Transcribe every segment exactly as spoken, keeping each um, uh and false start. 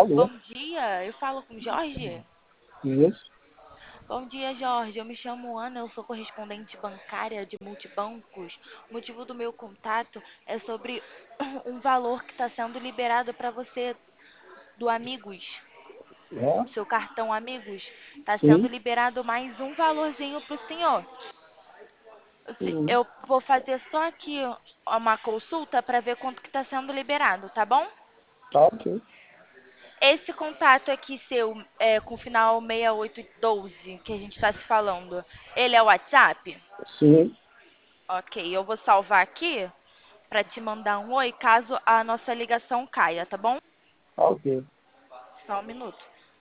Alô? Bom dia, eu falo com Jorge. Isso? Bom dia, Jorge. Eu me chamo Ana, eu sou correspondente bancária de multibancos. O motivo do meu contato é sobre um valor que está sendo liberado para você do Amigos, É? do seu cartão Amigos. Está sendo Sim? liberado mais um valorzinho para o senhor. Se- Sim. Eu vou fazer só aqui uma consulta para ver quanto que está sendo liberado, tá bom? Tá ok. Esse contato aqui seu, é, com o final seis oito um dois, que a gente está se falando, ele é o WhatsApp? Sim. Ok, eu vou salvar aqui para te mandar um oi caso a nossa ligação caia, tá bom? Tá ok. Só um minuto.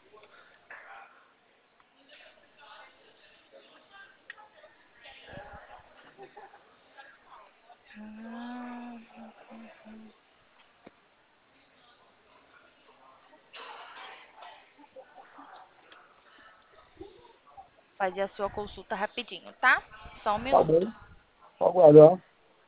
Hum, Fazer a sua consulta rapidinho, tá? Só um Tá minuto. bom. Tô aguardando.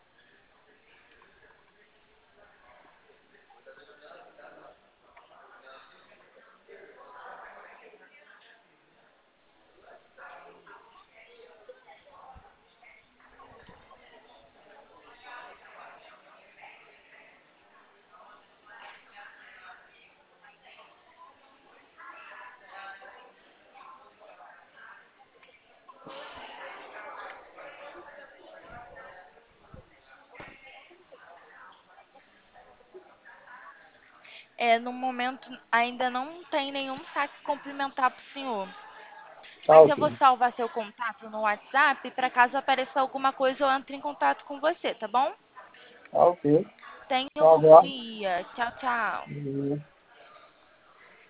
É, no momento ainda não tem nenhum saque complementar pro senhor. Tá Mas eu ok. vou salvar seu contato no WhatsApp para caso apareça alguma coisa eu entre em contato com você, tá bom? Tá ok. Tenha um Tá bom aguardo. dia. Tchau, tchau. Uhum.